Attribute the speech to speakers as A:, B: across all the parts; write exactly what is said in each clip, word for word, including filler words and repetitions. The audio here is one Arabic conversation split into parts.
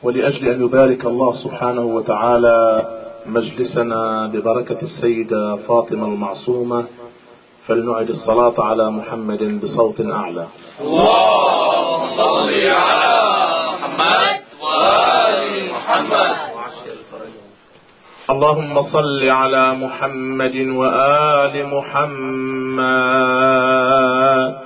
A: ولأجل أن يبارك الله سبحانه وتعالى مجلسنا ببركة السيدة فاطمة المعصومة، فلنعد الصلاة على محمد بصوت أعلى.
B: اللهم صل على محمد وآل محمد.
A: اللهم صل على محمد وآل محمد.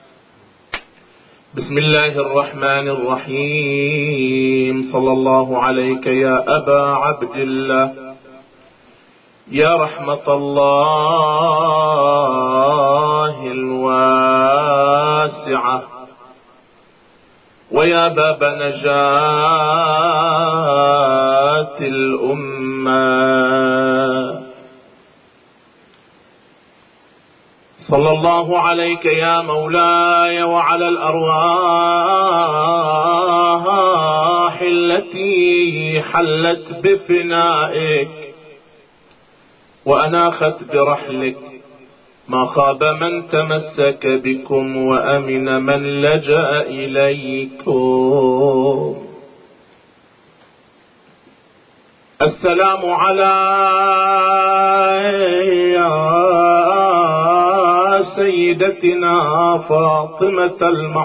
A: بسم الله الرحمن الرحيم. صلى الله عليك يا أبا عبد الله، يا رحمة الله الواسعة، ويا باب نجاة الأمة. صلى الله عليك يا مولاي وعلى الأرواح التي حلت بفنائك وأناخت برحلك، ما خاب من تمسك بكم وأمن من لجأ إليكم. السلام على سيدتنا فاطمة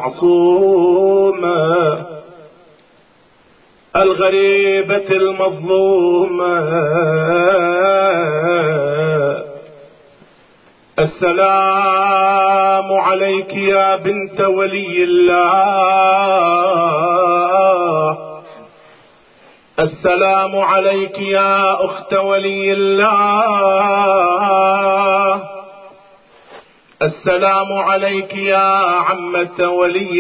A: المعصومة الغريبة المظلومة. السلام عليك يا بنت ولي الله، السلام عليك يا أخت ولي الله، السلام عليك يا عمة ولي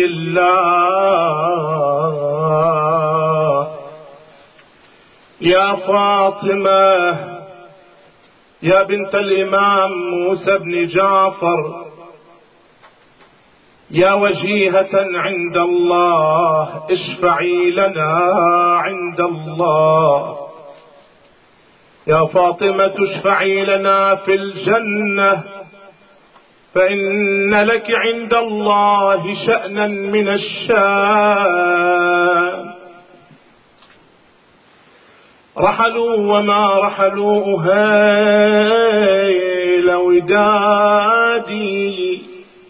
A: الله. يا فاطمة يا بنت الإمام موسى بن جعفر، يا وجيهة عند الله، اشفعي لنا عند الله. يا فاطمة اشفعي لنا في الجنة، فإن لك عند الله شأنا من الشان. رحلوا وما رحلوا هيل ودادي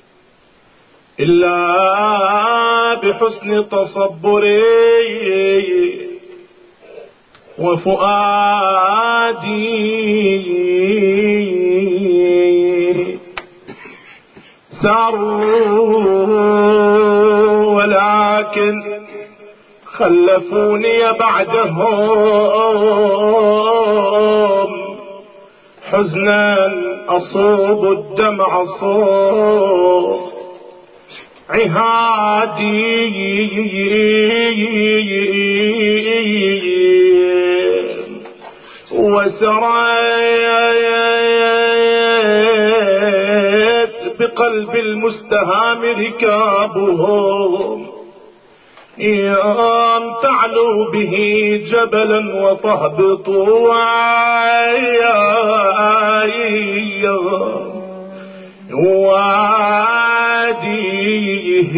A: إلا بحسن تصبري وفؤادي. ساروا ولكن خلفوني بعدهم حزنا أصوب الدمع صوب عهادي. وسريت بقلب المستهام ركابهم، يوم تعلو به جبلا وتهبطوا واديه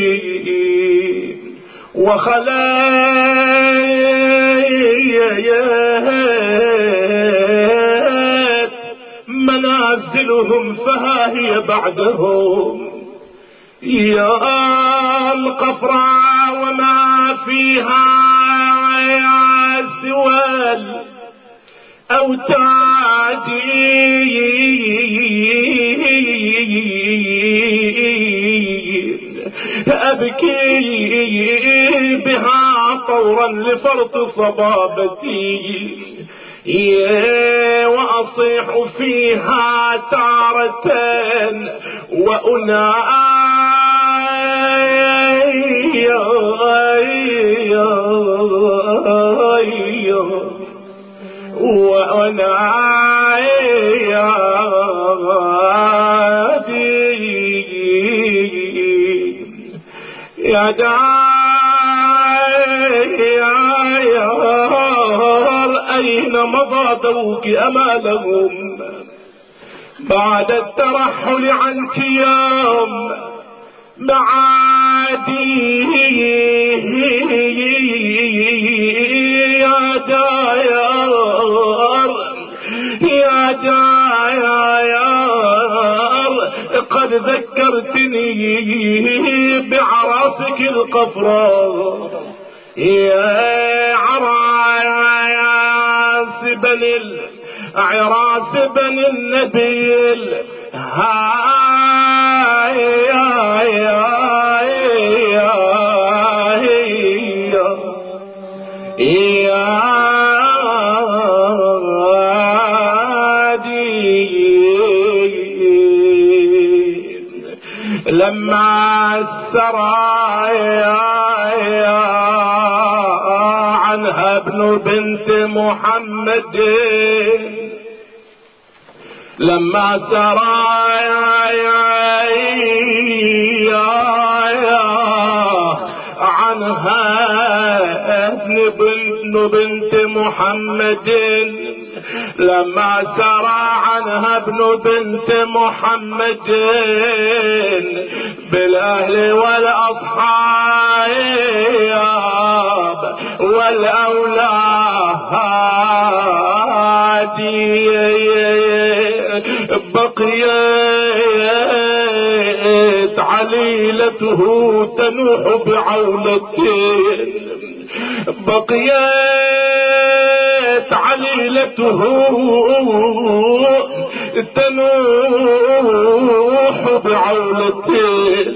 A: وخلايات منازلهم فها هي بعدهم. يا القفراء وما فيها سوى الأوتاد، أبكي بها طورا لفرط صبابتي، وأصيح فيها تارة وأنادي يا دار أين مضى ذوق أمالهم بعد الترحل عنك يوم معادي. راسك القفرة يا عراس بن عراس بن النبي هاي يا يا يا يا لما السرايا عنها ابن بنت محمد لما سرايا عنها ابن بنت محمد لما سرى عنها ابن بنت محمد بالاهل والاصحاب والاولاد بقيت عليلته تنوح بعولتين بقيت عليلته تنوح بعولتين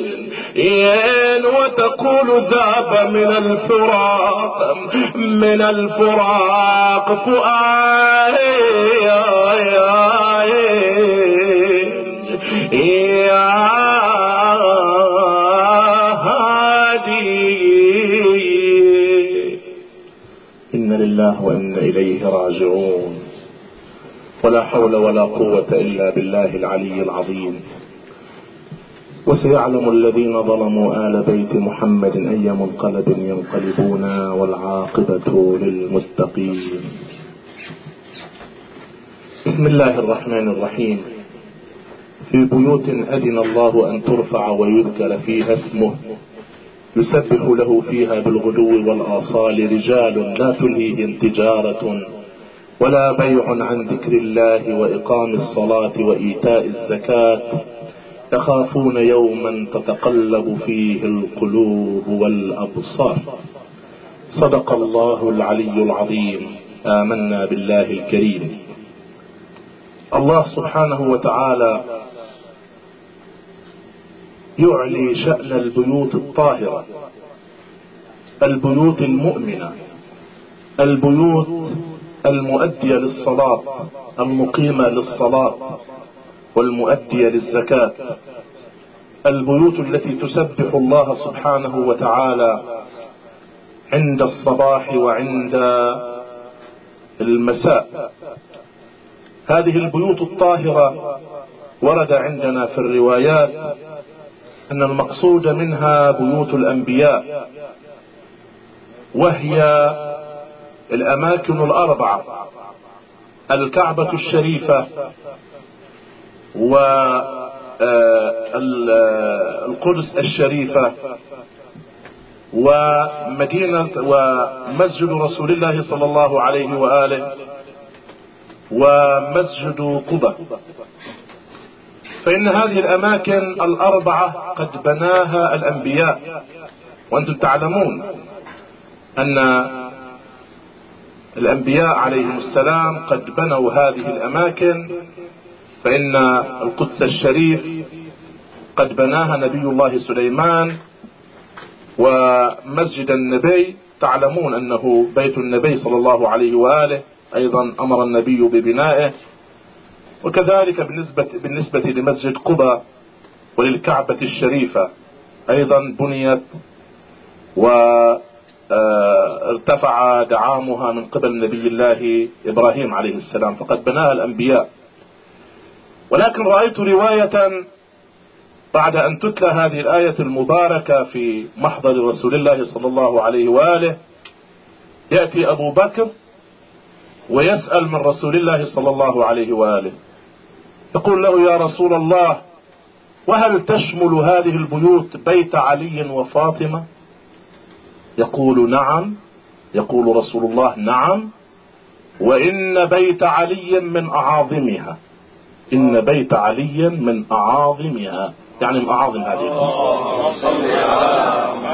A: وتقول ذاب من الفراق من الفراق فؤادي يا هادي. إن لله وإنا إليه راجعون، ولا حول ولا قوة إلا بالله العلي العظيم. وسيعلم الذين ظلموا آل بيت محمد أي منقلب ينقلبون والعاقبة للمتقين. بسم الله الرحمن الرحيم. في بيوت أذن الله أن ترفع ويذكر فيها اسمه يسبح له فيها بالغدو والآصال رجال لا تلهيهم تجارة ولا بيع عن ذكر الله وإقام الصلاة وإيتاء الزكاة يخافون يوما تتقلب فيه القلوب والأبصار. صدق الله العلي العظيم. آمنا بالله الكريم. الله سبحانه وتعالى يعلي شأن البيوت الطاهرة، البيوت المؤمنة، البيوت المؤدية للصلاة، المقيمة للصلاة والمؤدية للزكاة، البيوت التي تسبح الله سبحانه وتعالى عند الصباح وعند المساء. هذه البيوت الطاهرة ورد عندنا في الروايات أن المقصود منها بيوت الأنبياء، وهي الأماكن الأربعة: الكعبة الشريفة والقدس الشريفة ومدينة ومسجد رسول الله صلى الله عليه وآله ومسجد قبة. فإن هذه الأماكن الأربعة قد بناها الأنبياء، وأنتم تعلمون أن الأنبياء عليهم السلام قد بنوا هذه الأماكن. فإن القدس الشريف قد بناها نبي الله سليمان، ومسجد النبي تعلمون أنه بيت النبي صلى الله عليه وآله أيضا أمر النبي ببنائه. وكذلك بالنسبة, بالنسبة لمسجد قبة وللكعبة الشريفة أيضا بنيت وارتفع دعامها من قبل نبي الله إبراهيم عليه السلام، فقد بناها الأنبياء. ولكن رأيت رواية بعد أن تتلى هذه الآية المباركة في محضر رسول الله صلى الله عليه وآله، يأتي أبو بكر ويسأل من رسول الله صلى الله عليه وآله، يقول له: يا رسول الله، وهل تشمل هذه البيوت بيت علي وفاطمة؟ يقول: نعم. يقول رسول الله: نعم، وإن بيت علي من أعاظمها، إن بيت علي من أعاظمها، يعني من أعاظم هذه البيوت.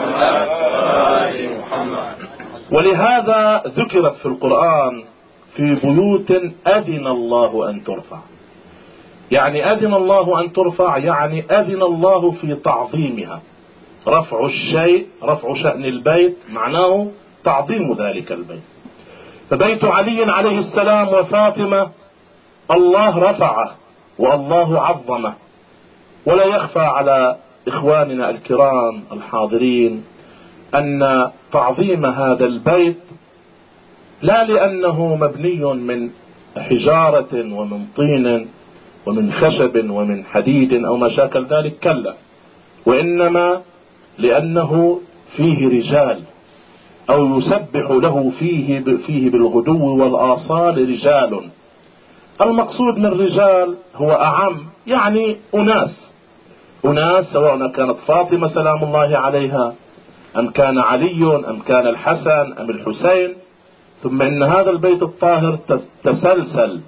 A: ولهذا ذكرت في القرآن في بيوت أذن الله أن ترفع. يعني أذن الله أن ترفع يعني أذن الله في تعظيمها. رفع الشيء، رفع شأن البيت معناه تعظيم ذلك البيت. فبيت علي عليه السلام وفاطمة الله رفعه والله عظمه. ولا يخفى على إخواننا الكرام الحاضرين أن تعظيم هذا البيت لا لأنه مبني من حجارة ومن طين ومن خشب ومن حديد أو ما شاكل ذلك، كلا، وإنما لأنه فيه رجال، أو يسبح له فيه فيه بالغدو والآصال رجال. المقصود من رجال هو أعم، يعني أناس أناس سواء كانت فاطمة سلام الله عليها أم كان علي أم كان الحسن أم الحسين. ثم إن هذا البيت الطاهر تسلسل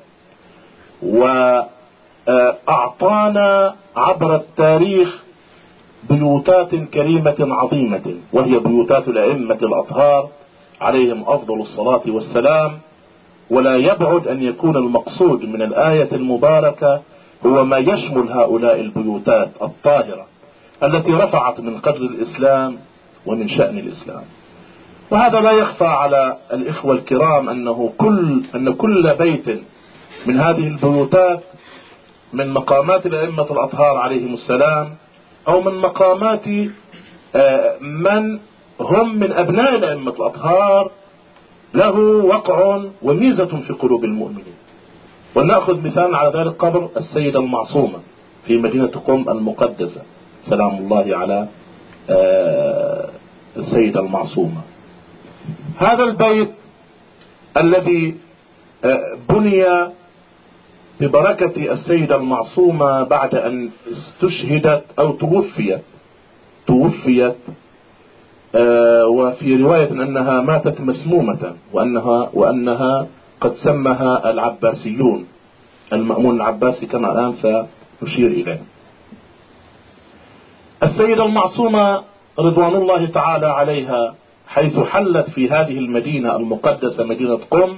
A: وأعطانا عبر التاريخ بيوتات كريمة عظيمة، وهي بيوتات الأئمة الأطهار عليهم أفضل الصلاة والسلام. ولا يبعد أن يكون المقصود من الآية المباركة هو ما يشمل هؤلاء البيوتات الطاهرة التي رفعت من قدر الإسلام ومن شأن الإسلام. وهذا لا يخفى على الإخوة الكرام أنه كل أن كل بيت من هذه البيوتات من مقامات الأئمة الأطهار عليهم السلام، أو من مقامات من هم من أبناء الأئمة الأطهار، له وقع وميزة في قلوب المؤمنين. ونأخذ مثال على ذلك قبر السيدة المعصومة في مدينة قم المقدسة سلام الله على السيدة المعصومة. هذا البيت الذي بني ببركة السيدة المعصومة بعد أن استشهدت أو توفيت توفيت وفي رواية أنها ماتت مسمومة، وأنها وأنها قد سمها العباسيون المأمون العباسي كما الآن سنشير إليه. السيدة المعصومة رضوان الله تعالى عليها حيث حلت في هذه المدينة المقدسة مدينة قم،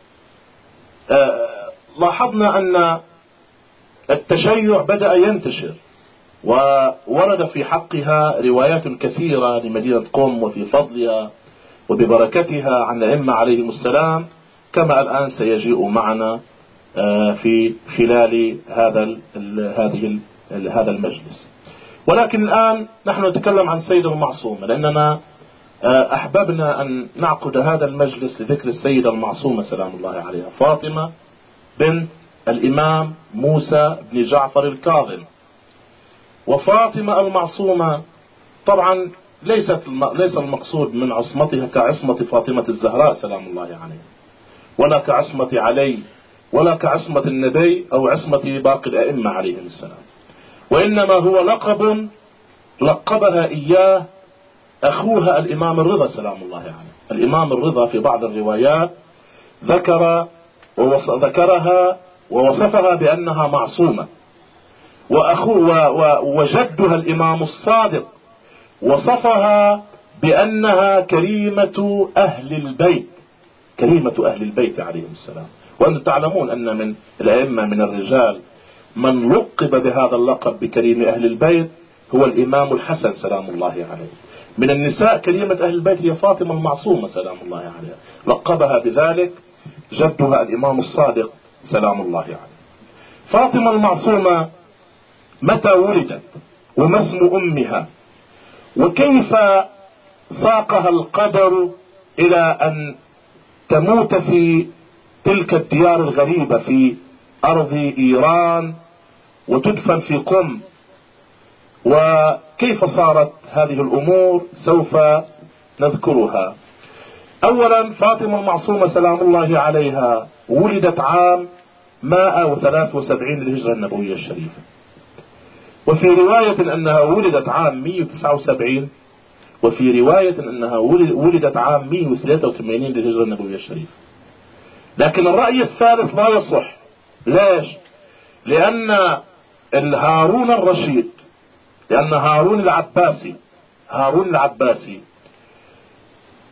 A: لاحظنا أن التشيع بدأ ينتشر، وورد في حقها روايات كثيرة لمدينة قم وفي فضلها وببركتها عن الأئمة عليهم السلام، كما الآن سيجيء معنا في خلال هذا هذه هذا المجلس. ولكن الآن نحن نتكلم عن السيدة المعصومة، لأننا أحببنا أن نعقد هذا المجلس لذكر السيدة المعصومة سلام الله عليها، فاطمة بنت الإمام موسى بن جعفر الكاظم. وفاطمة المعصومة طبعا ليست ليس المقصود من عصمتها كعصمة فاطمة الزهراء سلام الله عليها، ولا كعصمة علي، ولا كعصمة النبي أو عصمة باقي الأئمة عليهم السلام، وإنما هو لقب لقبها إياه أخوها الإمام الرضا سلام الله عليه. الإمام الرضا في بعض الروايات ذكر وذكرها ووصفها بأنها معصومة، وأخوها وجدها الإمام الصادق وصفها بأنها كريمة أهل البيت، كريمة أهل البيت عليهم السلام. وأنتم تعلمون أن من الأئمة من الرجال من لقب بهذا اللقب بكريم أهل البيت هو الإمام الحسن سلام الله عليه. من النساء كريمة أهل البيت هي فاطمة المعصومة سلام الله عليها، لقبها بذلك جدها الإمام الصادق سلام الله عليه. فاطمة المعصومة متى ولدت وما اسم أمها وكيف ساقها القدر إلى أن تموت في تلك الديار الغريبة في أرض إيران وتدفن في قم، وكيف صارت هذه الأمور سوف نذكرها. أولا فاطمة المعصومة سلام الله عليها ولدت عام مائة وثلاث وسبعين للهجرة النبوية الشريفة، وفي رواية أنها ولدت عام مئة وتسعة وسبعين، وفي رواية أنها ولدت عام مئة وثلاثة وثمانين للهجرة النبوية الشريفة. لكن الرأي الثالث لا يصح. ليش؟ لأن هارون الرشيد، لأن هارون العباسي هارون العباسي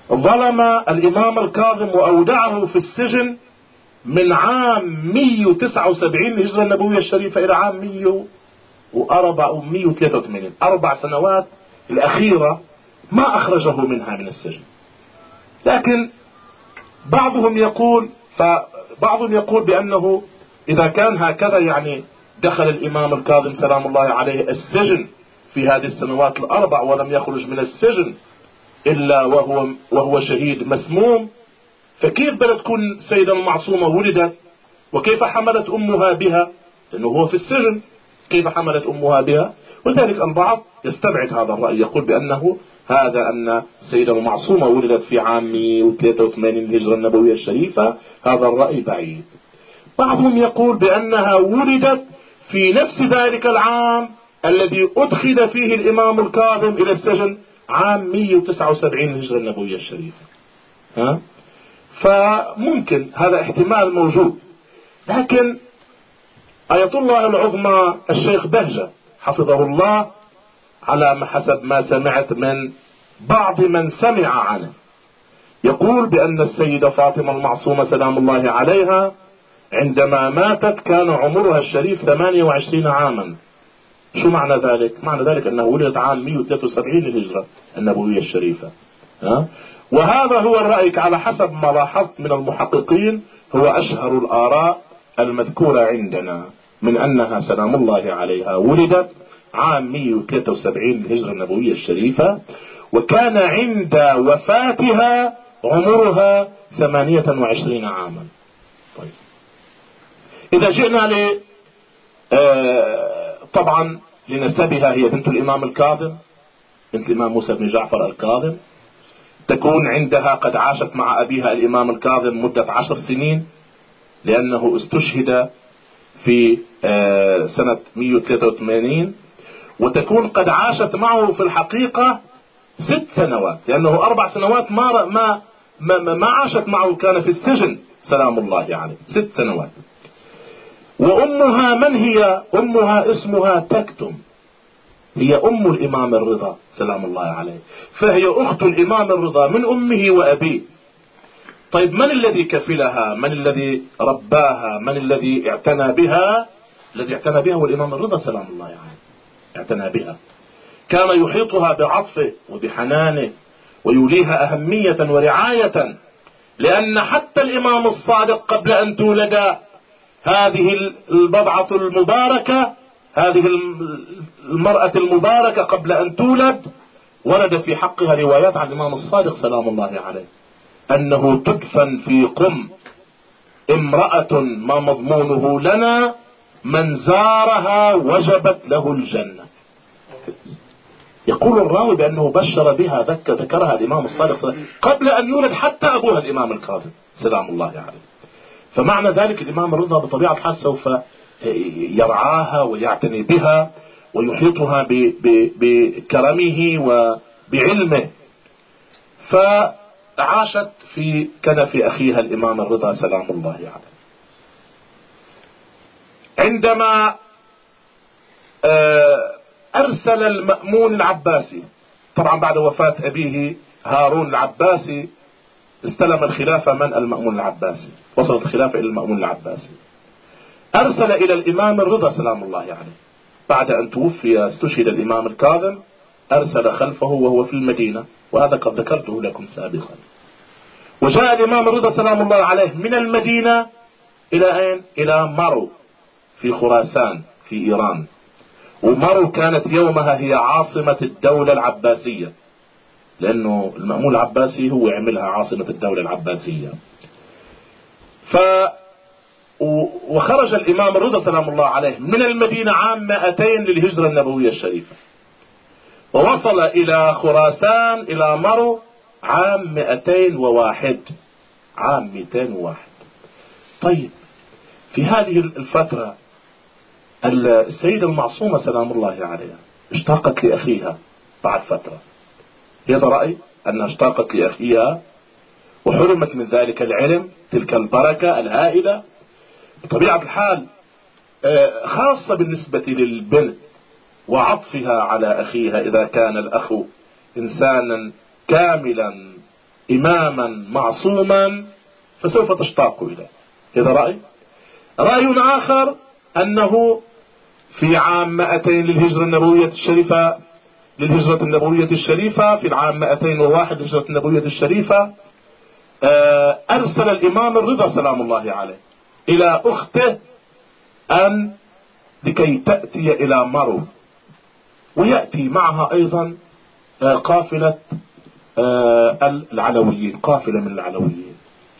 A: ظلم الإمام الكاظم وأودعه في السجن من عام مئة وتسعة وسبعين الهجرة النبوية الشريفة إلى عام مئة وأربعة أو مئة وثلاثة وثمانين، أربع سنوات الأخيرة ما أخرجه منها من السجن. لكن بعضهم يقول فبعضهم يقول بأنه إذا كان هكذا يعني دخل الإمام الكاظم سلام الله عليه السجن في هذه السنوات الأربع ولم يخرج من السجن إلا وهو وهو شهيد مسموم، فكيف بدها تكون سيدة المعصومة ولدت وكيف حملت أمها بها؟ لأنه هو في السجن، كيف حملت أمها بها؟ ولذلك البعض يستبعد هذا الرأي، يقول بأنه هذا أن السيدة المعصومة ولدت في عام مئة وثلاثة وثمانين الهجرة النبوية الشريفة، هذا الرأي بعيد. بعضهم يقول بأنها ولدت في نفس ذلك العام الذي أدخل فيه الإمام الكاظم إلى السجن، عام مئة وتسعة وسبعين الهجرة النبوية الشريفة. ها؟ فممكن هذا احتمال موجود. لكن آية الله العظمى الشيخ بهجة حفظه الله على ما حسب ما سمعت من بعض من سمع عنه يقول بأن السيدة فاطمة المعصومة سلام الله عليها عندما ماتت كان عمرها الشريف ثمانية وعشرين عاما. شو معنى ذلك؟ معنى ذلك أنه ولدت عام مئة وثلاثة وسبعين الهجرة النبوية الشريفة. ها؟ وهذا هو الرأي على حسب ما لاحظت من المحققين، هو أشهر الآراء المذكورة عندنا من أنها سلام الله عليها ولدت عام مئة وثلاثة وسبعين الهجرة النبوية الشريفة، وكان عند وفاتها عمرها ثمانية وعشرين عاما. طيب إذا جئنا ل آه طبعا لنسبها، هي بنت الإمام الكاظم، بنت الإمام موسى بن جعفر الكاظم، تكون عندها قد عاشت مع أبيها الإمام الكاظم مدة عشر سنين، لأنه استشهد في آه سنة مئة وثلاثة وثمانين، وتكون قد عاشت معه في الحقيقة ست سنوات، لأنه أربع سنوات ما ما ما, ما عاشت معه، كان في السجن سلام الله عليه ست سنوات. وأمها من هي؟ أمها اسمها تكتم، هي أم الإمام الرضا سلام الله عليه، فهي أخت الإمام الرضا من أمه وأبيه. طيب من الذي كفلها؟ من الذي رباها؟ من الذي اعتنى بها؟ الذي اعتنى بها هو الإمام الرضا سلام الله عليه، اعتنى بها، كان يحيطها بعطفه وبحنانه ويوليها أهمية ورعاية، لأن حتى الإمام الصادق قبل أن تولد هذه البضعة المباركة، هذه المرأة المباركة قبل أن تولد، ورد في حقها روايات عن الإمام الصادق سلام الله عليه أنه تدفن في قم امرأة ما مضمونه لنا، من زارها وجبت له الجنة. يقول الراوي بأنه بشر بها، ذكرها الإمام الصادق قبل أن يولد حتى أبوها الإمام الكاظم سلام الله عليه. فمعنى ذلك الإمام الرضا بطبيعة الحال سوف يرعاها ويعتني بها ويحيطها بكرمه وبعلمه. فعاشت في كنف أخيها الإمام الرضا سلام الله عليه. عندما أرسل المأمون العباسي، طبعا بعد وفاة أبيه هارون العباسي استلم الخلافة من المأمون العباسي، وصلت الخلافة إلى المأمون العباسي، أرسل إلى الإمام الرضا سلام الله عليه بعد أن توفي استشهد الإمام الكاظم، أرسل خلفه وهو في المدينة، وهذا قد ذكرته لكم سابقا. وجاء الإمام الرضا سلام الله عليه من المدينة إلى أين؟ إلى مرو في خراسان في إيران، ومرو كانت يومها هي عاصمة الدولة العباسية، لأنه المأمون العباسي هو عملها عاصمة الدولة العباسية. ف وخرج الإمام الرضا سلام الله عليه من المدينة عام مئتين للهجرة النبوية الشريفة، ووصل إلى خراسان إلى مرو عام مئتين وواحد، عام مئتين وواحد. طيب في هذه الفترة السيدة المعصومة سلام الله عليها اشتاقت لأخيها بعد فترة، هذا رأي أنها اشتاقت لأخيها وحرمت من ذلك العلم، تلك البركة الهائلة بطبيعة الحال، خاصة بالنسبة للبنت وعطفها على أخيها إذا كان الأخ إنسانا كاملا إماما معصوما فسوف تشتاق إليه. هذا رأي. رأي آخر أنه في عام مئتين للهجرة النبوية الشريفة للهجرة النبوية الشريفة في العام مئتين وواحد للهجرة النبوية الشريفة أرسل الإمام الرضا سلام الله عليه إلى أخته أن لكي تأتي إلى مرو، ويأتي معها أيضا قافلة العلويين، قافلة من العلويين.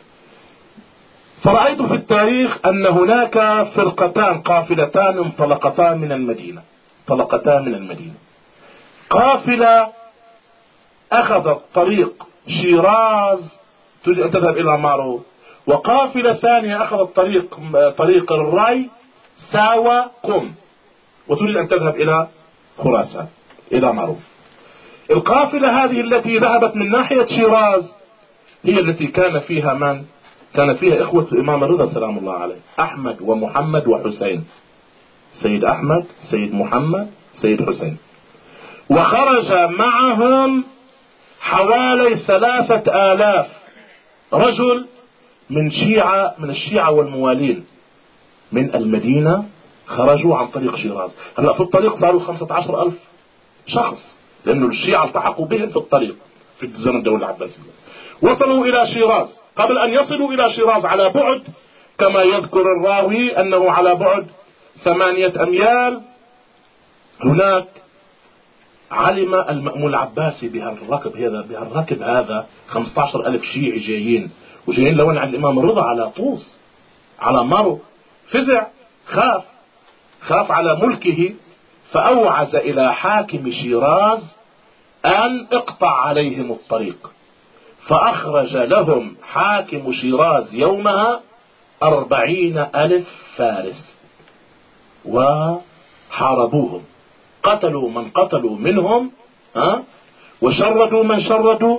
A: فرأيت في التاريخ أن هناك فرقتان، قافلتان انطلقتان من المدينة، انطلقتان من المدينة. قافلة أخذت طريق شيراز تريد أن تذهب إلى مارو، وقافلة ثانية أخذت طريق طريق الراي ساوى قم وتريد أن تذهب إلى خراسان إلى مارو. القافلة هذه التي ذهبت من ناحية شيراز هي التي كان فيها من؟ كان فيها إخوة الإمام الرضا سلام الله عليه، أحمد ومحمد وحسين، سيد أحمد سيد محمد سيد حسين. وخرج معهم حوالي ثلاثة آلاف رجل من شيعة من الشيعة والموالين من المدينة، خرجوا عن طريق شيراز. هلا في الطريق صاروا خمسة عشر ألف شخص، لأنه الشيعة التحقوا بهم في الطريق في زمن الدولة العباسية. وصلوا إلى شيراز. قبل أن يصلوا إلى شيراز على بعد كما يذكر الراوي أنه على بعد ثمانية أميال هناك علم المأمون العباسي بهالركب هذا بهالركب هذا خمسة عشر ألف شيعي جايين، وجايين لون على الإمام الرضا على طوس على مرو. فزع، خاف خاف على ملكه، فأوعز إلى حاكم شيراز أن اقطع عليهم الطريق، فأخرج لهم حاكم شيراز يومها أربعين ألف فارس وحاربوهم، قتلوا من قتلوا منهم ها وشردوا من شردوا،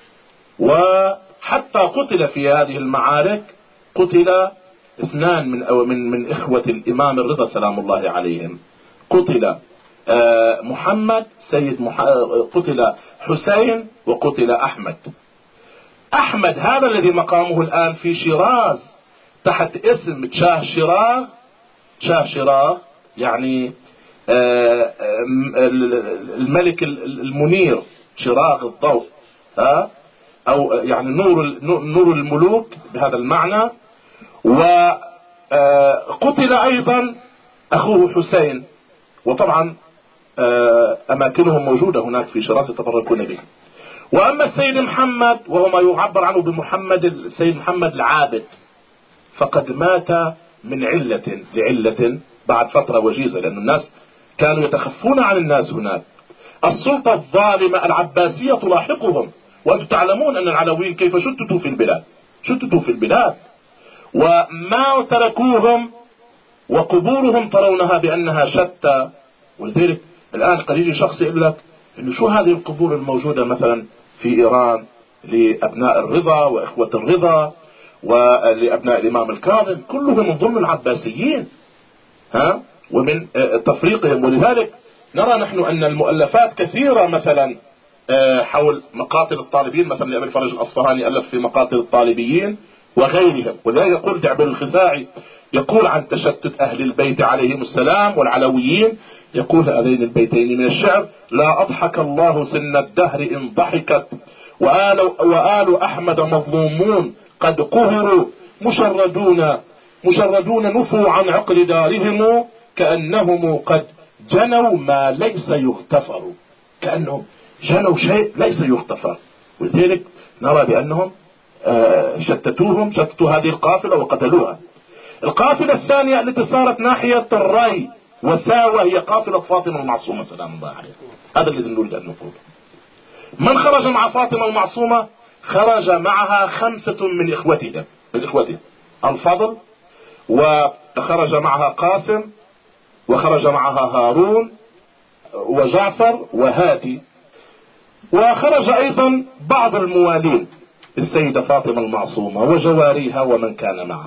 A: وحتى قتل في هذه المعارك قتل اثنان من أو من من إخوة الإمام الرضا سلام الله عليهم. قتل آه محمد سيد مح... قتل حسين وقتل أحمد. أحمد هذا الذي مقامه الآن في شيراز تحت اسم شاه شيراغ. شاه شيراغ يعني آه الملك المنير، شراغ الضوء آه أو يعني نور نور الملوك بهذا المعنى. وقتل أيضا أخوه حسين، وطبعا أماكنهم موجودة هناك في شيراز يتبركون به. وأما السيد محمد وهو ما يعبر عنه بمحمد السيد محمد العابد فقد مات من علة لعلة بعد فترة وجيزة، لأن الناس كانوا يتخفون عن الناس هناك. السلطة الظالمة العباسية تلاحقهم، وأنتم تعلمون أن العلويين كيف شتتوا في البلاد شتتوا في البلاد وما تركوهم، وقبورهم ترونها بأنها شتى. ولذلك الآن قد يجي شخص يقول لك إنه شو هذه القبور الموجودة مثلا في إيران لأبناء الرضا وإخوة الرضا ولأبناء الإمام الكاظم، كلهم من ضمن العباسيين ها ومن تفريقهم. ولذلك نرى نحن أن المؤلفات كثيرة مثلا حول مقاتل الطالبين، مثلا لأبي الفرج الأصفهاني ألف في مقاتل الطالبيين وغيرهم. ولذلك يقول دعبل الخزاعي يقول عن تشتت أهل البيت عليهم السلام والعلويين، يقول هذين البيتين من الشعر: لا أضحك الله سن الدهر إن ضحكت، وآل, وآل أحمد مظلومون قد قهروا، مشردون مشردون نفوا عن عقل دارهم، كأنهم قد جنوا ما ليس يغتفر، كأنهم جنوا شيء ليس يغتفر. ولذلك نرى بأنهم شتتوهم شتتوا هذه القافلة وقتلوها. القافلة الثانية التي صارت ناحية الري وساوى هي قافلة فاطمة المعصومة سلام الله عليها. هذا الذي نريد أن نقوله. من خرج مع فاطمة المعصومة؟ خرج معها خمسة من إخوتها من إخوتها الفضل، وخرج معها قاسم، وخرج معها هارون وجعفر وهادي، وخرج أيضا بعض الموالين السيدة فاطمة المعصومة وجواريها ومن كان معها.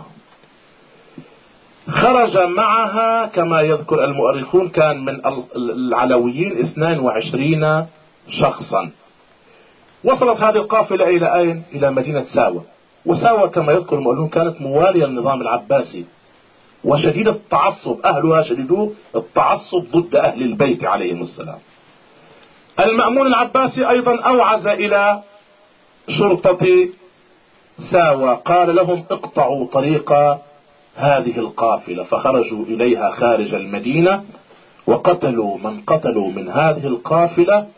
A: خرج معها كما يذكر المؤرخون كان من العلويين اثنان وعشرين شخصا، وصلت هذه القافلة إلى أين؟ إلى مدينة ساوة. وساوة كما يذكر المؤلفون كانت موالية للنظام العباسي وشديد التعصب، أهلها شديدو التعصب ضد أهل البيت عليهم السلام. المأمون العباسي أيضا أوعز إلى شرطة ساوة، قال لهم اقطعوا طريق هذه القافلة، فخرجوا إليها خارج المدينة وقتلوا من قتلوا من هذه القافلة،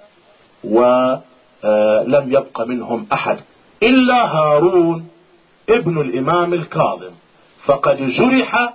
A: ولم يبق منهم أحد إلا هارون ابن الإمام الكاظم، فقد جرح،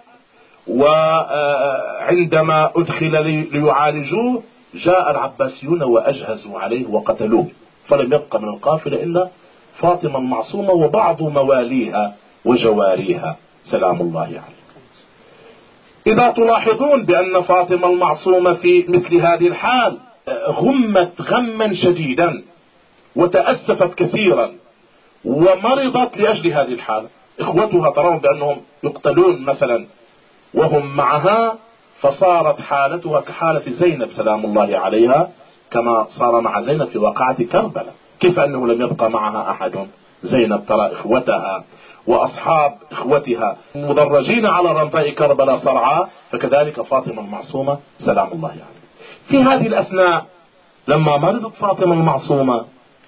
A: وعندما أدخل ليعالجوه جاء العباسيون وأجهزوا عليه وقتلوه، فلم يبق من القافلة إلا فاطمة المعصومة وبعض مواليها وجواريها سلام الله عليه. إذا تلاحظون بأن فاطمة المعصومة في مثل هذه الحال غمت غما شديدا وتأسفت كثيرا ومرضت لأجل هذه الحالة. إخوتها ترون بأنهم يقتلون مثلا وهم معها، فصارت حالتها كحالة زينب سلام الله عليها، كما صار مع زينب في واقعة كربلاء. كيف أنه لم يبقى معها أحد؟ زينب ترى إخوتها وأصحاب إخوتها مدرجين على رمضاء كربلاء صرعى، فكذلك فاطمة المعصومة سلام الله عليها. في هذه الأثناء لما مرضت فاطمة المعصومة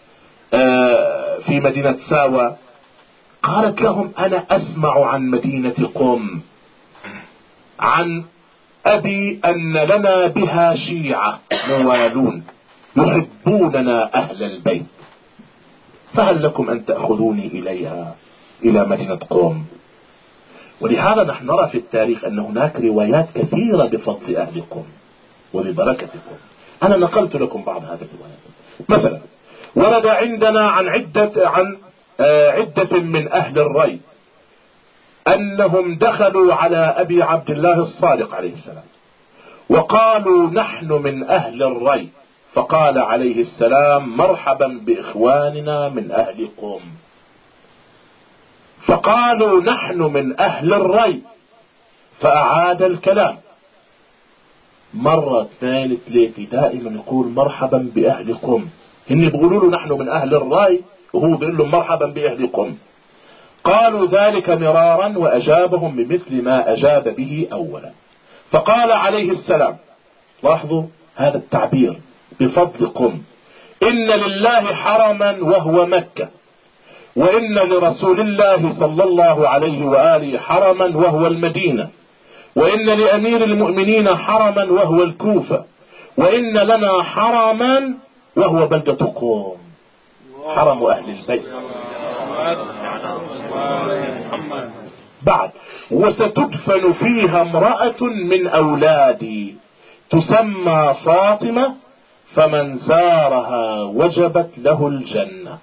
A: في مدينة ساوة قالت لهم أنا أسمع عن مدينة قم عن أبي أن لنا بها شيعة موالون يحبوننا أهل البيت، فهل لكم أن تأخذوني إليها إلى مدينة قم؟ ولهذا نحن نرى في التاريخ أن هناك روايات كثيرة بفضل أهل قم وببركة قم. أنا نقلت لكم بعض هذه الروايات. مثلا ورد عندنا عن عدة عن عدة من أهل الري أنهم دخلوا على أبي عبد الله الصادق عليه السلام وقالوا نحن من أهل الري، فقال عليه السلام مرحبا بإخواننا من أهل قم. فقالوا نحن من أهل الري، فأعاد الكلام مرة اثنين ثلاثة، دائما يقول مرحبا بأهل قم. هن بيقولوا له نحن من أهل الري وهو بيقول لهم مرحبا بأهل قم. قالوا ذلك مرارا وأجابهم بمثل ما أجاب به أولا. فقال عليه السلام، لاحظوا هذا التعبير بفضل قم، إن لله حرما وهو مكة، وإن لرسول الله صلى الله عليه وآله حرما وهو المدينة، وإن لأمير المؤمنين حرما وهو الكوفة، وإن لنا حرما وهو بلدة قم، حرم أهل البيت. بعد وستدفن فيها امرأة من أولادي تسمى فاطمة، فمن زارها وجبت له الجنة.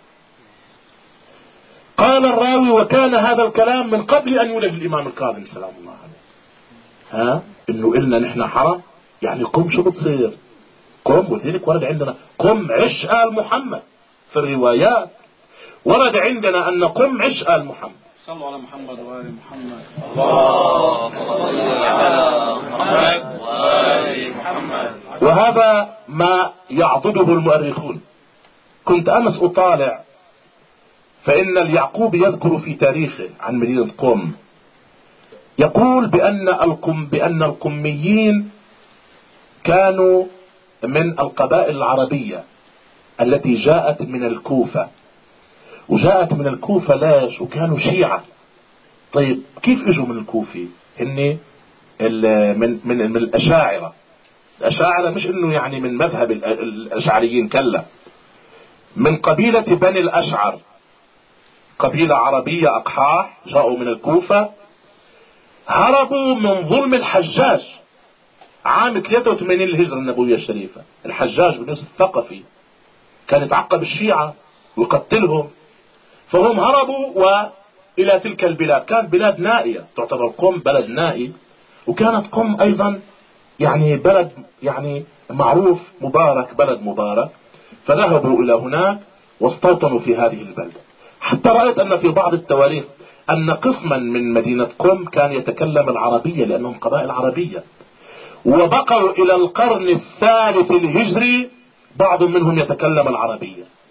A: قال الراوي وكان هذا الكلام من قبل أن يولد الإمام الكاظم سلام الله عليه. ها إنه إلنا نحن حرم، يعني قم شو بتصير قم، وذلك ورد عندنا قم عش آل محمد. في الروايات ورد عندنا أن قم عش آل محمد.
B: صلوا على محمد وآل محمد. الله صل على محمد وآل محمد.
A: وهذا ما يعضده المؤرخون. كنت أمس أطالع فإن اليعقوب يذكر في تاريخه عن مدينة قم، يقول بأن القم بأن القميين كانوا من القبائل العربية التي جاءت من الكوفة، وجاءت من الكوفة ليش؟ وكانوا شيعة. طيب كيف اجوا من الكوفة؟ هن من من من الأشاعرة. الأشاعرة مش انه يعني من مذهب الأشعريين، كلا، من قبيلة بني الأشعر، قبيلة عربية أقحاح، جاءوا من الكوفة، هربوا من ظلم الحجاج عام ثلاثة وثمانين الهجرة النبوية الشريفة. الحجاج بن يوسف الثقفي كان يتعقب الشيعة ويقتلهم، فهم هربوا وإلى تلك البلاد. كانت بلاد نائية، تعتبر قم بلد نائي، وكانت قم أيضا يعني بلد يعني معروف مبارك، بلد مبارك، فذهبوا إلى هناك واستوطنوا في هذه البلدة. حتى رأيت أن في بعض التواريخ أن قسما من مدينة قم كان يتكلم العربية لأنهم قبائل عربية، وبقوا إلى القرن الثالث الهجري بعض منهم يتكلم العربية.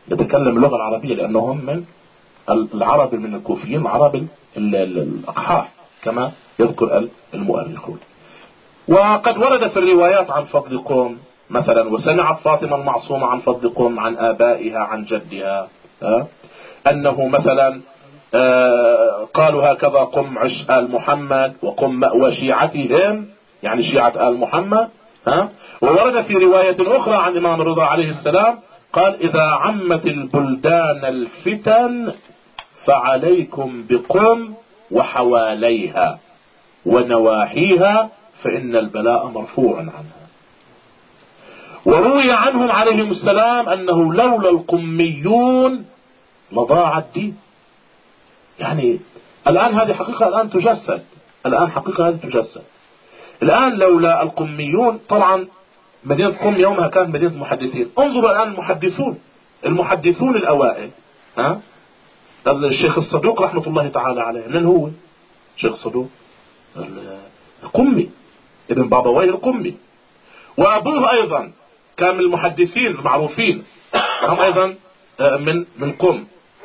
A: نتكلم اللغة العربية لأنهم من العرب من الكوفيين، العرب الأقحاح كما يذكر المؤرخون. وقد ورد في الروايات عن فضل قم مثلا، وسمعت فاطمة المعصومة عن فضل قم عن آبائها عن جدها أه؟ أنه مثلا أه قالوا هكذا قم عش آل محمد وقم مأوى شيعتهم، يعني شيعة آل محمد أه؟ وورد في رواية أخرى عن الإمام الرضا عليه السلام قال إذا عمت البلدان الفتن فعليكم بقم وحواليها ونواحيها فإن البلاء مرفوع عنها. وروي عنهم عليهم السلام أنه لولا القميون لضاع الدين. يعني الآن هذه حقيقة الآن تجسد، الآن حقيقة هذه تجسد. الآن لولا القميون، طبعا مدينة قم يومها كانت مدينة محدثين. انظروا الآن المحدثون المحدثون الأوائل ها الشيخ الصدوق رحمة الله تعالى عليه، من هو الشيخ الصدوق؟ القمي، ابن بابويه القمي. وأبوه أيضا كان من المحدثين المعروفين، هم أيضا من من قم.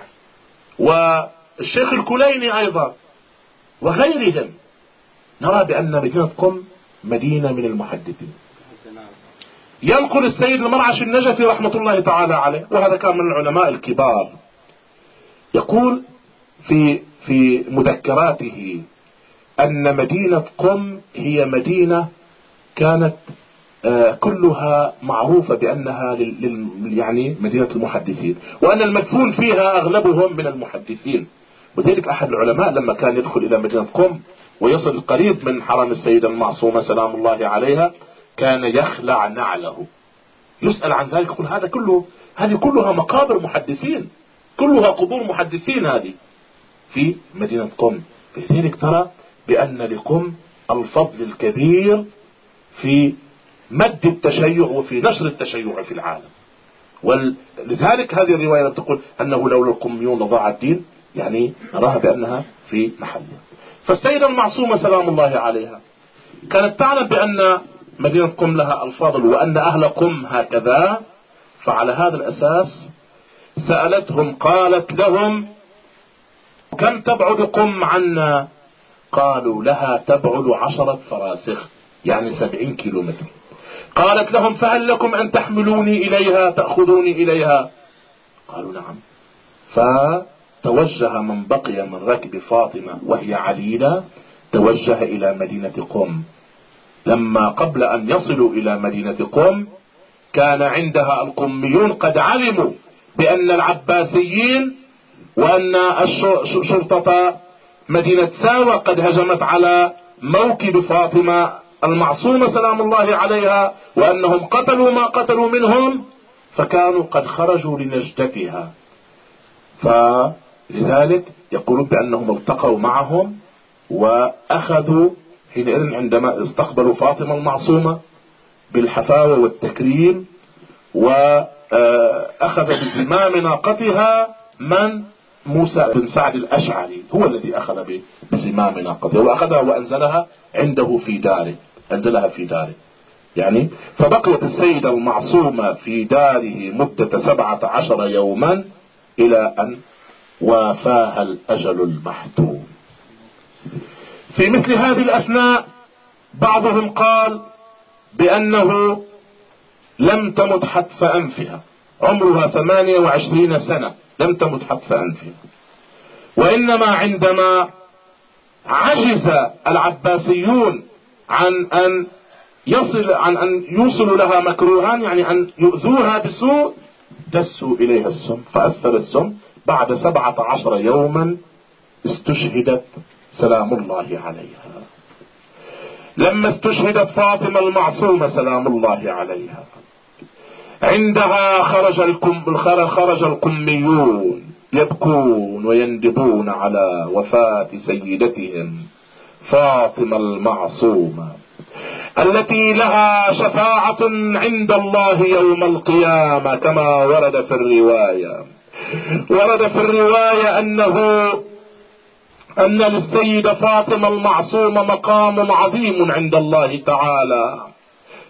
A: والشيخ الكليني أيضا وغيرهم. نرى بأن مدينة قم مدينة من المحدثين. ينقل السيد المرعش النجفي رحمة الله تعالى عليه، وهذا كان من العلماء الكبار، يقول في في مذكراته أن مدينة قم هي مدينة كانت كلها معروفة بأنها يعني مدينة المحدثين، وأن المدفون فيها أغلبهم من المحدثين. وذلك أحد العلماء لما كان يدخل إلى مدينة قم ويصل قريب من حرم السيدة المعصومة سلام الله عليها كان يخلع نعله. يسأل عن ذلك يقول هذا كله هذه كلها مقابر محدثين، كلها قبور محدثين هذه في مدينة قم. لذلك ترى بأن لقم الفضل الكبير في مد التشيع وفي نشر التشيع في العالم. ولذلك هذه الرواية تقول أنه لولا القميون لضاع الدين، يعني نراها بأنها في محلها. فالسيدة المعصومة سلام الله عليها كانت تعلم بأن مدينة قم لها الفضل وأن أهل قم هكذا، فعلى هذا الأساس سألتهم قالت لهم كم تبعد قم عنا؟ قالوا لها تبعد عشرة فراسخ يعني سبعين كيلو متر. قالت لهم فهل لكم أن تحملوني إليها تأخذوني إليها؟ قالوا نعم. فتوجه من بقي من ركب فاطمة وهي عليلة توجه إلى مدينة قم. لما قبل أن يصلوا إلى مدينة قم كان عندها القميون قد علموا بأن العباسيين وأن الشرطة مدينة ساوى قد هجمت على موكب فاطمة المعصومة سلام الله عليها، وأنهم قتلوا ما قتلوا منهم، فكانوا قد خرجوا لنجدتها. فلذلك يقولون بأنهم التقوا معهم وأخذوا حينئذ عندما استقبلوا فاطمة المعصومة بالحفاوة والتكريم، وأخذ بزمام ناقتها من موسى بن سعد الأشعري، هو الذي أخذ بزمام ناقتها وأخذها وأنزلها عنده في داره، أنزلها في داره يعني. فبقيت السيدة المعصومة في داره مدة سبعة عشر يوما إلى أن وافاها الأجل المحتوم. في مثل هذه الأثناء بعضهم قال بأنه لم تمت حتف أنفها، عمرها ثمانية وعشرين سنة لم تمت حتف أنفها، وإنما عندما عجز العباسيون عن أن يصل عن أن يوصلوا لها مكروها، يعني أن يؤذوها بسوء، دسوا إليها السم فأثر السم. بعد سبعة عشر يوما استشهدت سلام الله عليها. لما استشهدت فاطمة المعصومة سلام الله عليها عندها خرج الكم خرج القميون يبكون ويندبون على وفاة سيدتهم فاطمة المعصومة التي لها شفاعة عند الله يوم القيامة، كما ورد في الرواية. ورد في الرواية أنه أن للسيدة فاطمة المعصومة مقام عظيم عند الله تعالى،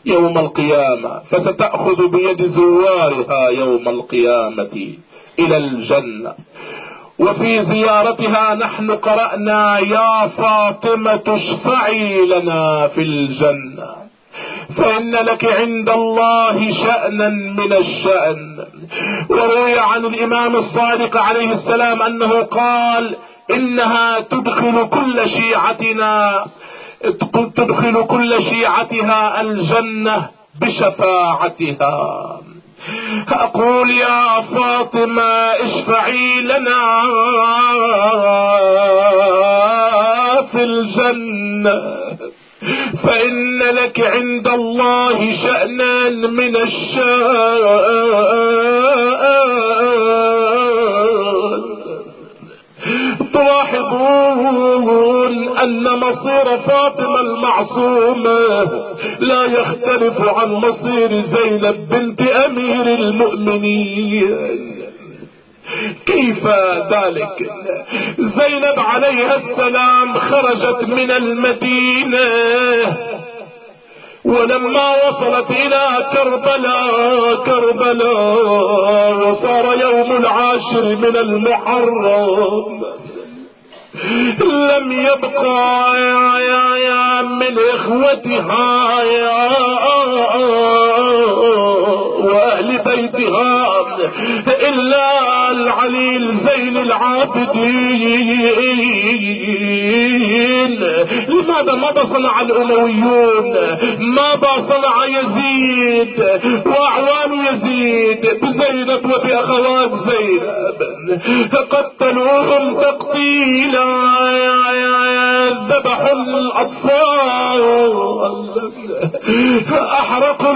A: يوم القيامة، فستأخذ بيد زوارها يوم القيامة إلى الجنة. وفي زيارتها نحن قرأنا يا فاطمة اشفعي لنا في الجنة، فإن لك عند الله شأنا من الشأن. وروي عن الإمام الصادق عليه السلام أنه قال إنها تدخل كل شيعتنا تدخل كل شيعتها الجنة بشفاعتها. أقول يا فاطمة اشفعي لنا في الجنة، فإن لك عند الله شأنا من الشأن. تلاحظون أن مصير فاطمة المعصومة لا يختلف عن مصير زينب بنت أمير المؤمنين. كيف ذلك؟ زينب عليها السلام خرجت من المدينة، ولما وصلت إلى كربلاء كربلاء وصار يوم العاشر من المحرم، لم يبقى يا يا يا من إخوتها يا وأهل بيتها إلا العليل زين العابدين. لماذا؟ ماذا صنع الأمويون؟ ماذا صنع يزيد وأعوان يزيد بزينب وبأخوات زينب؟ قتلوهم تقتيلا، ذبحوا الأطفال، أحرقوا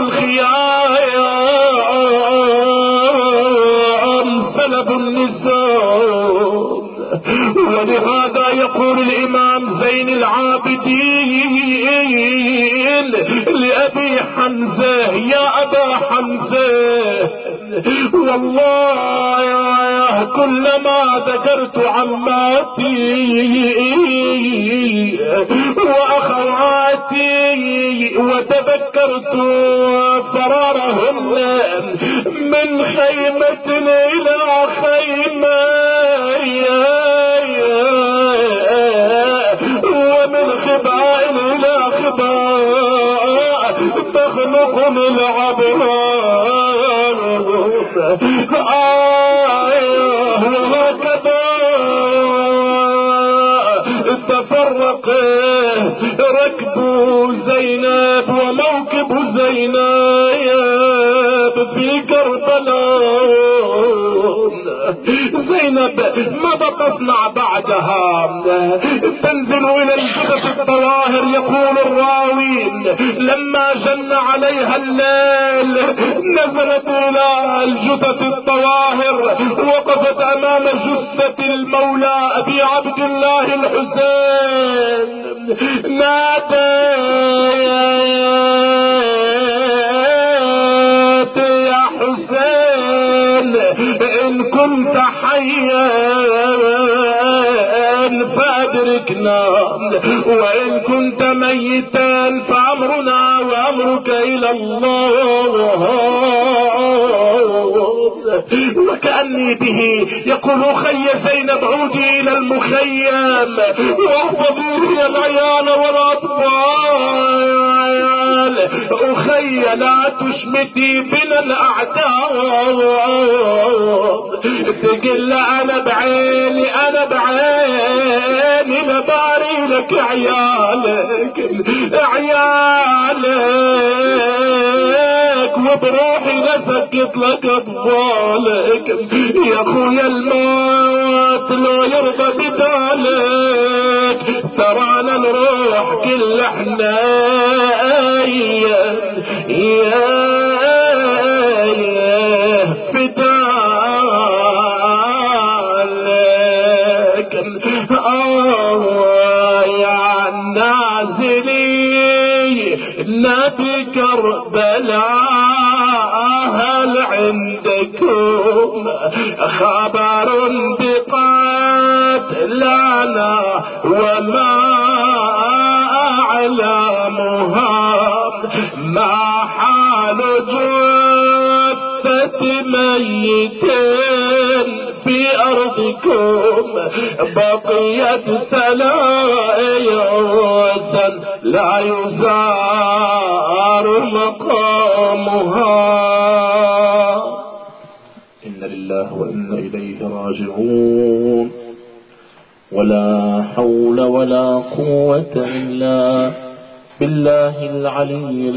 A: الخيام، سلبوا النساء. ولهذا يقول الإمام زين العابدين لأبي حمزة يا أبا حمزة، والله يا كلما ذكرت عماتي وأخواتي وتذكرت فرارهن من خيمة إلى خيمة ومن خباء إلى خباء تخنقني العبرار، آه وهكذا تفرق ركب زينب وموكب زينب في كربلاء. زينب ماذا تصنع بعدها؟ تنزل إلى الجثث الطواهر. يقول الراوين لما جن عليها الليل نزلت إلى الجثث الطواهر، وقفت أمام جثة المولى أبي عبد الله الحسين، نادت يا حسين إن كنت حيا فأدركنا، وإن كنت ميتا فأمرنا وأمرك إلى الله. وكأني به يقول أخي زينب عودي إلى المخيم واحفظي لي العيال والأطفال، أخي لا تشمتي بنا الأعداء. تقل أنا بعيني أنا بعيني لباري لك عيالك عيالك وبروحي لسكت لك أطفالك. يا خويا الموت لو يرضى بدالك ترانا نروح كل احنا يا يا فدالك. آه يا نازلي نبي كربلاء هل عندكم خبر بقتلنا وما أعلمها؟ ما ميت في أرضكم بقية ثلاثا لا يزار مقامها. إن لله وإنا إليه راجعون. ولا حول ولا قوة إلا بالله العلي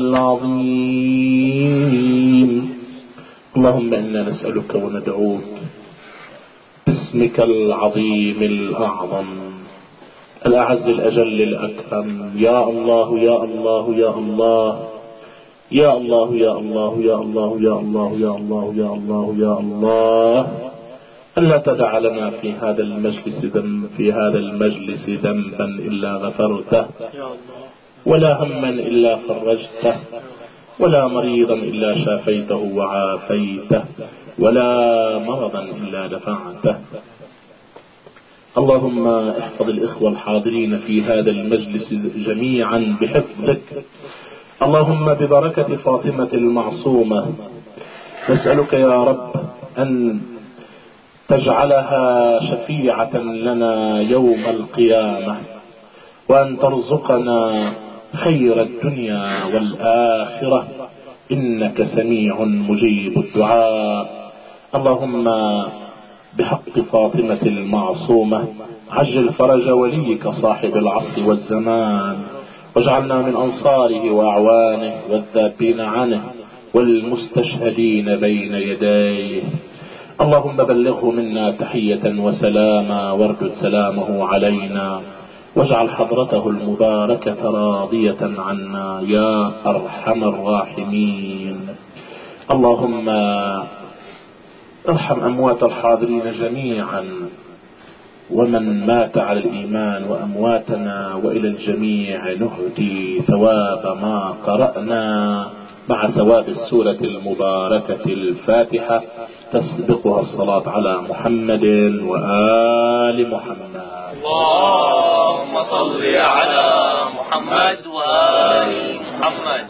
A: العظيم. اللهم إنا نسألك وندعوك باسمك العظيم الأعظم الأعز الأجل الأكرم. يا الله يا الله يا الله يا الله يا الله يا الله يا الله يا الله يا الله يا الله ألا تدع لنا في هذا المجلس ذنب في هذا المجلس ذنبا إلا غفرته، ولا هما إلا فرجته، ولا مريضا إلا شافيته وعافيته، ولا مرضا إلا دفعته. اللهم احفظ الإخوة الحاضرين في هذا المجلس جميعا بحفظك. اللهم ببركة فاطمة المعصومة نسألك يا رب أن تجعلها شفيعة لنا يوم القيامة، وأن ترزقنا خير الدنيا والآخرة، إنك سميع مجيب الدعاء. اللهم بحق فاطمة المعصومة عجل فرج وليك صاحب العصر والزمان، واجعلنا من أنصاره وأعوانه والذابين عنه والمستشهدين بين يديه. اللهم بلغه منا تحية وسلاما، واردد سلامه علينا، واجعل حضرته المباركة راضية عنا يا أرحم الراحمين. اللهم ارحم أموات الحاضرين جميعا، ومن مات على الإيمان وأمواتنا، وإلى الجميع نهدي ثواب ما قرأنا مع ثواب السورة المباركة الفاتحة، تسبقها الصلاة على محمد وآل محمد.
B: اللهم صل على محمد وآل محمد.